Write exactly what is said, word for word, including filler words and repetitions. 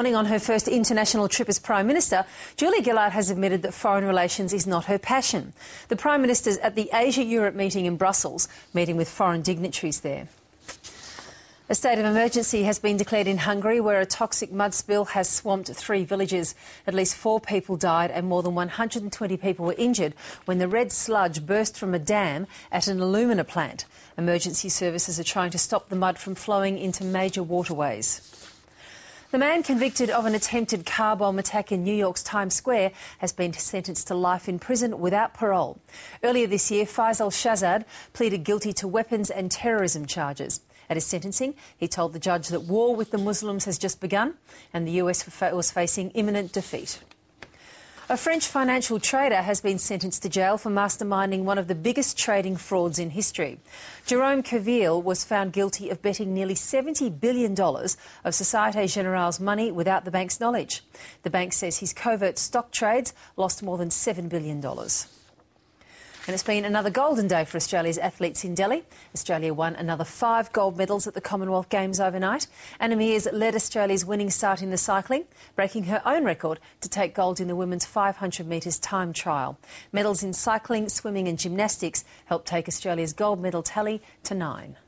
morning on her first international trip as Prime Minister, Julia Gillard has admitted that foreign relations is not her passion. The Prime Minister's at the Asia-Europe meeting in Brussels, meeting with foreign dignitaries there. A state of emergency has been declared in Hungary, where a toxic mud spill has swamped three villages. At least four people died and more than one hundred twenty people were injured when the red sludge burst from a dam at an alumina plant. Emergency services are trying to stop the mud from flowing into major waterways. The man convicted of an attempted car bomb attack in New York's Times Square has been sentenced to life in prison without parole. Earlier this year, Faisal Shahzad pleaded guilty to weapons and terrorism charges. At his sentencing, he told the judge that war with the Muslims has just begun and the U S was facing imminent defeat. A French financial trader has been sentenced to jail for masterminding one of the biggest trading frauds in history. Jerome Kerviel was found guilty of betting nearly seventy billion dollars of Societe Generale's money without the bank's knowledge. The bank says his covert stock trades lost more than seven billion dollars. And it's been another golden day for Australia's athletes in Delhi. Australia won another five gold medals at the Commonwealth Games overnight. Anna Meares led Australia's winning start in the cycling, breaking her own record to take gold in the women's five hundred metres time trial. Medals in cycling, swimming and gymnastics helped take Australia's gold medal tally to nine.